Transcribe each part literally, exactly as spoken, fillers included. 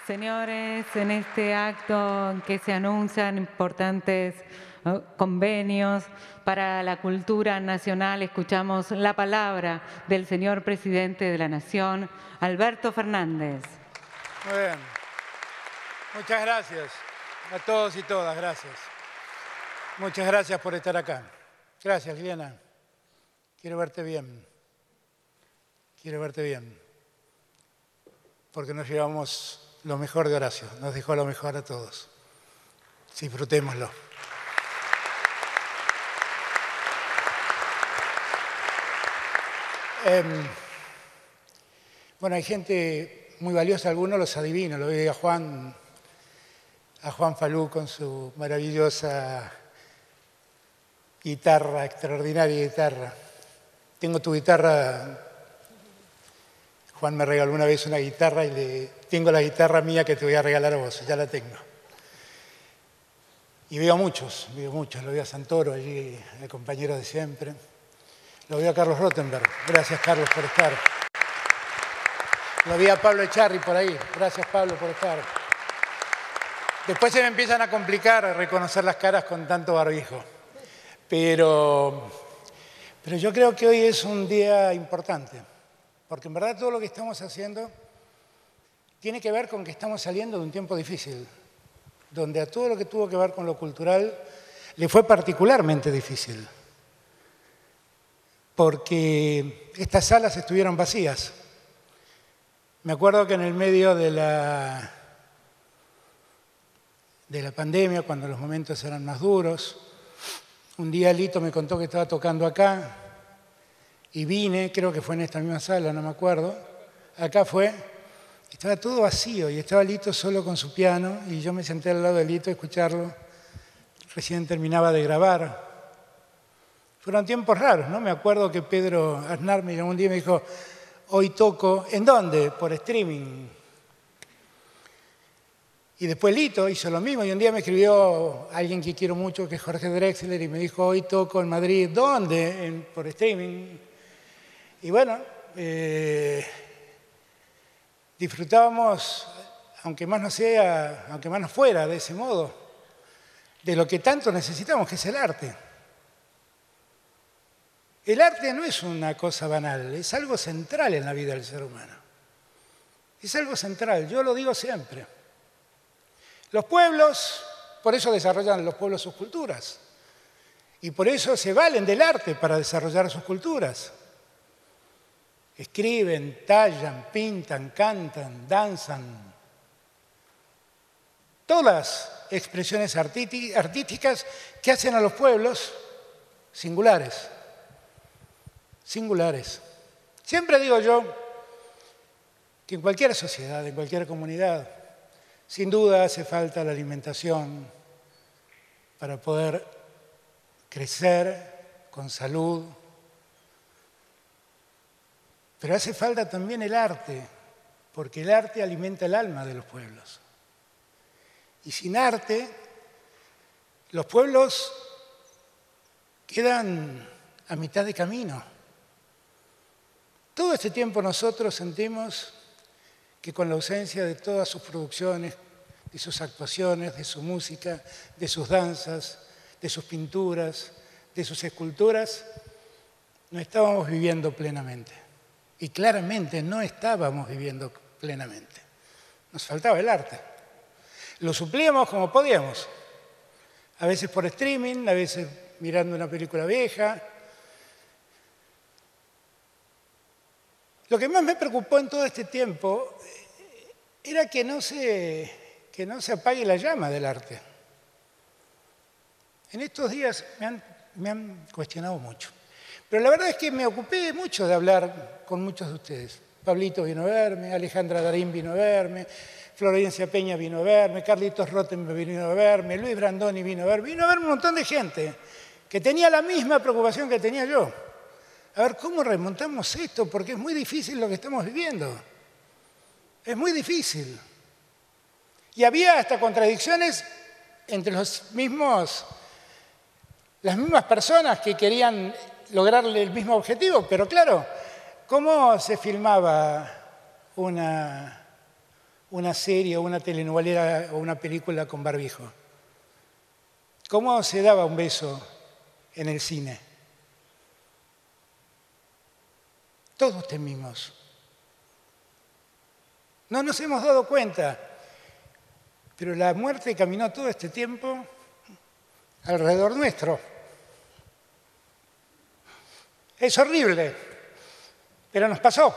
Señores, en este acto en que se anuncian importantes eh, convenios para la cultura nacional, escuchamos la palabra del señor presidente de la Nación, Alberto Fernández. Muy bien. Muchas gracias a todos y todas, gracias. Muchas gracias por estar acá. Gracias, Liliana. Quiero verte bien. Quiero verte bien. Porque nos llevamos lo mejor de Horacio. Nos dejó lo mejor a todos. Disfrutémoslo. Eh, bueno, hay gente muy valiosa, algunos los adivino. Lo veo a Juan, a Juan Falú con su maravillosa guitarra, extraordinaria guitarra. Tengo tu guitarra. Juan me regaló una vez una guitarra y le, tengo la guitarra mía que te voy a regalar a vos, ya la tengo. Y veo a muchos, veo muchos, lo veo a Santoro allí, el compañero de siempre. Lo veo a Carlos Rottenberg, gracias Carlos por estar. Lo vi a Pablo Echarri por ahí, gracias Pablo por estar. Después se me empiezan a complicar reconocer las caras con tanto barbijo. Pero, pero yo creo que hoy es un día importante. Porque en verdad todo lo que estamos haciendo tiene que ver con que estamos saliendo de un tiempo difícil, donde a todo lo que tuvo que ver con lo cultural le fue particularmente difícil, porque estas salas estuvieron vacías. Me acuerdo que en el medio de la, de la pandemia, cuando los momentos eran más duros, un día Lito me contó que estaba tocando acá, y vine, creo que fue en esta misma sala, no me acuerdo. Acá fue, estaba todo vacío y estaba Lito solo con su piano y yo me senté al lado de Lito a escucharlo. Recién terminaba de grabar. Fueron tiempos raros, ¿no? Me acuerdo que Pedro Aznar me llamó un día y me dijo, hoy toco, ¿en dónde? Por streaming. Y después Lito hizo lo mismo y un día me escribió alguien que quiero mucho, que es Jorge Drexler, y me dijo, hoy toco en Madrid, ¿dónde? En, por streaming. Y bueno, eh, disfrutábamos, aunque más no sea, aunque más no fuera de ese modo, de lo que tanto necesitamos, que es el arte. El arte no es una cosa banal, es algo central en la vida del ser humano. Es algo central, yo lo digo siempre. Los pueblos, por eso desarrollan los pueblos sus culturas. Y por eso se valen del arte para desarrollar sus culturas. Escriben, tallan, pintan, cantan, danzan. Todas expresiones artísticas que hacen a los pueblos singulares. Singulares. Siempre digo yo que en cualquier sociedad, en cualquier comunidad, sin duda hace falta la alimentación para poder crecer con salud. Pero hace falta también el arte, porque el arte alimenta el alma de los pueblos. Y sin arte, los pueblos quedan a mitad de camino. Todo este tiempo nosotros sentimos que con la ausencia de todas sus producciones, de sus actuaciones, de su música, de sus danzas, de sus pinturas, de sus esculturas, no estábamos viviendo plenamente. Y claramente no estábamos viviendo plenamente. Nos faltaba el arte. Lo suplíamos como podíamos. A veces por streaming, a veces mirando una película vieja. Lo que más me preocupó en todo este tiempo era que no se, que no se apague la llama del arte. En estos días me han, me han cuestionado mucho. Pero la verdad es que me ocupé mucho de hablar con muchos de ustedes. Pablito vino a verme, Alejandra Darín vino a verme, Florencia Peña vino a verme, Carlitos Rottenberg vino a verme, Luis Brandoni vino a verme, vino a verme un montón de gente que tenía la misma preocupación que tenía yo. A ver, ¿cómo remontamos esto? Porque es muy difícil lo que estamos viviendo. Es muy difícil. Y había hasta contradicciones entre los mismos, las mismas personas que querían lograrle el mismo objetivo. Pero claro, ¿cómo se filmaba una, una serie o una telenovela o una película con barbijo? ¿Cómo se daba un beso en el cine? Todos temimos. No nos hemos dado cuenta, pero la muerte caminó todo este tiempo alrededor nuestro. Es horrible, pero nos pasó.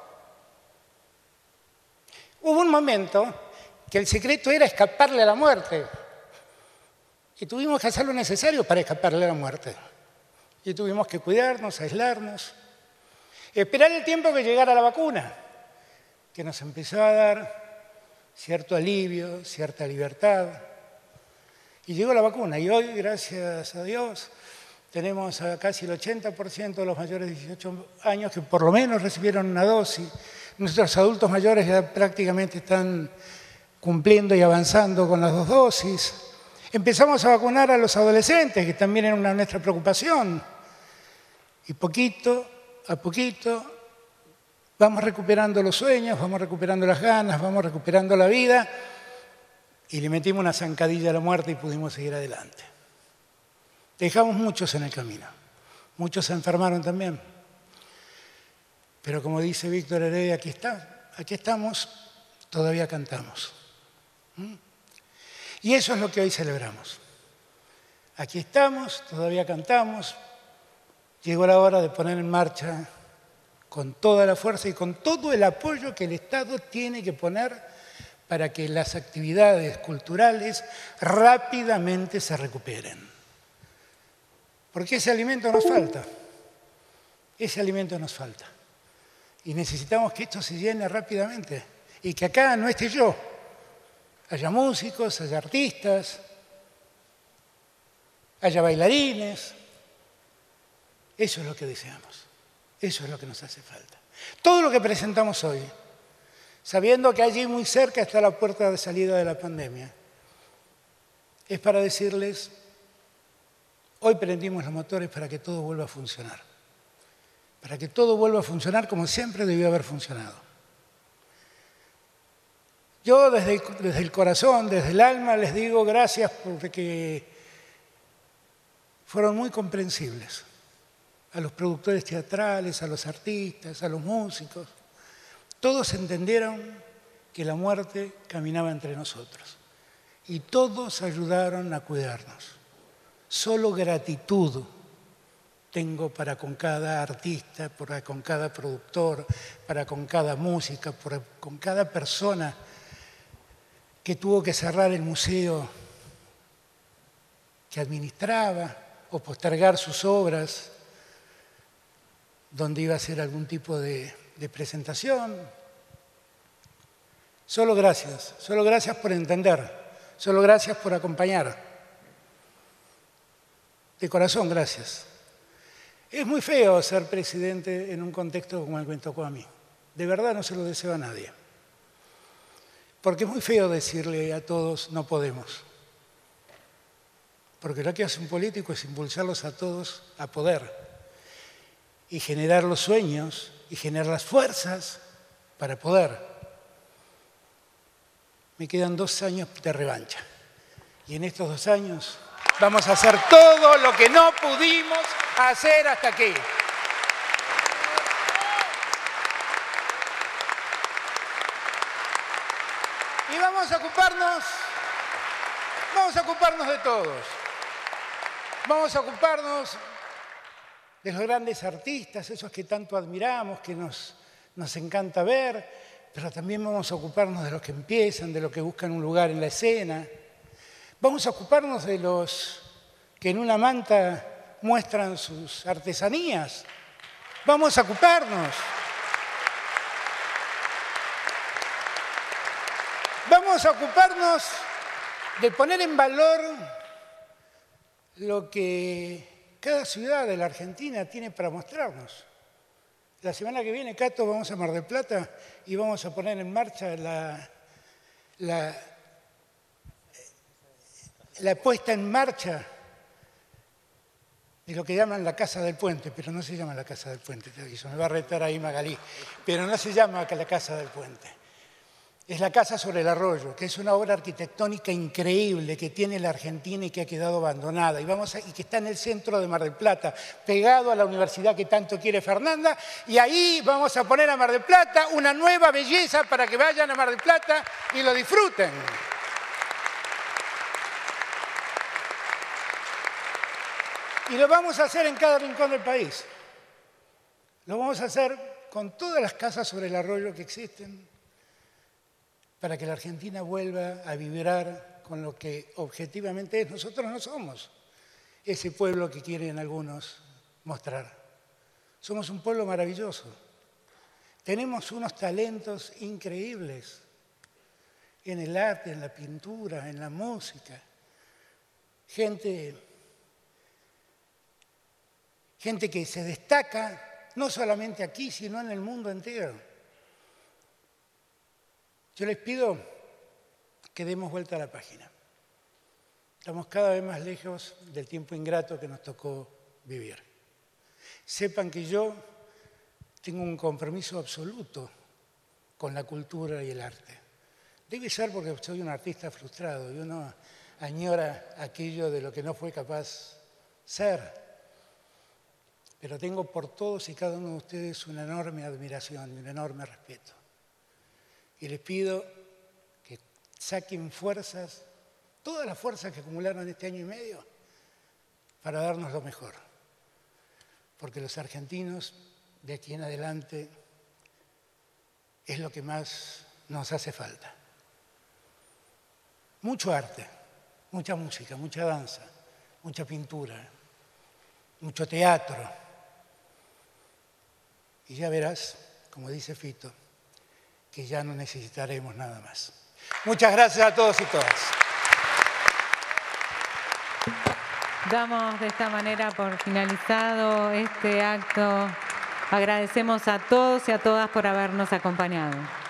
Hubo un momento que el secreto era escaparle a la muerte. Y tuvimos que hacer lo necesario para escaparle a la muerte. Y tuvimos que cuidarnos, aislarnos, esperar el tiempo que llegara la vacuna, que nos empezó a dar cierto alivio, cierta libertad. Y llegó la vacuna. Y hoy, gracias a Dios, tenemos a casi el ochenta por ciento de los mayores de dieciocho años que por lo menos recibieron una dosis. Nuestros adultos mayores ya prácticamente están cumpliendo y avanzando con las dos dosis. Empezamos a vacunar a los adolescentes, que también era una nuestra preocupación. Y poquito a poquito vamos recuperando los sueños, vamos recuperando las ganas, vamos recuperando la vida. Y le metimos una zancadilla a la muerte y pudimos seguir adelante. Dejamos muchos en el camino. Muchos se enfermaron también. Pero como dice Víctor Heredia, aquí está, aquí estamos, todavía cantamos. ¿Mm? Y eso es lo que hoy celebramos. Aquí estamos, todavía cantamos. Llegó la hora de poner en marcha con toda la fuerza y con todo el apoyo que el Estado tiene que poner para que las actividades culturales rápidamente se recuperen. Porque ese alimento nos falta. Ese alimento nos falta. Y necesitamos que esto se llene rápidamente. Y que acá no esté yo. Haya músicos, haya artistas, haya bailarines. Eso es lo que deseamos. Eso es lo que nos hace falta. Todo lo que presentamos hoy, sabiendo que allí muy cerca está la puerta de salida de la pandemia, es para decirles, hoy prendimos los motores para que todo vuelva a funcionar. Para que todo vuelva a funcionar como siempre debió haber funcionado. Yo desde el, desde el corazón, desde el alma, les digo gracias porque fueron muy comprensibles. A los productores teatrales, a los artistas, a los músicos. Todos entendieron que la muerte caminaba entre nosotros. Y todos ayudaron a cuidarnos. Solo gratitud tengo para con cada artista, para con cada productor, para con cada música, para con cada persona que tuvo que cerrar el museo que administraba o postergar sus obras donde iba a hacer algún tipo de, de presentación. Solo gracias, solo gracias por entender, solo gracias por acompañar. De corazón, gracias. Es muy feo ser presidente en un contexto como el que me tocó a mí. De verdad no se lo deseo a nadie. Porque es muy feo decirle a todos, no podemos. Porque lo que hace un político es impulsarlos a todos a poder y generar los sueños y generar las fuerzas para poder. Me quedan dos años de revancha. Y en estos dos años vamos a hacer todo lo que no pudimos hacer hasta aquí. Y vamos a ocuparnos, vamos a ocuparnos de todos. Vamos a ocuparnos de los grandes artistas, esos que tanto admiramos, que nos, nos encanta ver, pero también vamos a ocuparnos de los que empiezan, de los que buscan un lugar en la escena. Vamos a ocuparnos de los que en una manta muestran sus artesanías. Vamos a ocuparnos. Vamos a ocuparnos de poner en valor lo que cada ciudad de la Argentina tiene para mostrarnos. La semana que viene, Cato, vamos a Mar del Plata y vamos a poner en marcha la, la, la puesta en marcha de lo que llaman la Casa del Puente, pero no se llama la Casa del Puente, te aviso, me va a retar ahí Magalí, pero no se llama la Casa del Puente. es la Casa sobre el Arroyo, que es una obra arquitectónica increíble que tiene la Argentina y que ha quedado abandonada y, vamos a, y que está en el centro de Mar del Plata, pegado a la universidad que tanto quiere Fernanda, y ahí vamos a poner a Mar del Plata una nueva belleza para que vayan a Mar del Plata y lo disfruten. Y lo vamos a hacer en cada rincón del país. Lo vamos a hacer con todas las casas sobre el arroyo que existen, para que la Argentina vuelva a vibrar con lo que objetivamente es. Nosotros no somos ese pueblo que quieren algunos mostrar. Somos un pueblo maravilloso. Tenemos unos talentos increíbles en el arte, en la pintura, en la música. Gente, gente que se destaca no solamente aquí, sino en el mundo entero. Yo les pido que demos vuelta a la página. Estamos cada vez más lejos del tiempo ingrato que nos tocó vivir. Sepan que yo tengo un compromiso absoluto con la cultura y el arte. Debe ser porque soy un artista frustrado y uno añora aquello de lo que no fue capaz ser. Pero tengo por todos y cada uno de ustedes una enorme admiración y un enorme respeto. Y les pido que saquen fuerzas, todas las fuerzas que acumularon este año y medio, para darnos lo mejor. Porque los argentinos, de aquí en adelante, es lo que más nos hace falta. Mucho arte, mucha música, mucha danza, mucha pintura, mucho teatro. Y ya verás, como dice Fito, que ya no necesitaremos nada más. Muchas gracias a todos y todas. Damos de esta manera por finalizado este acto. Agradecemos a todos y a todas por habernos acompañado.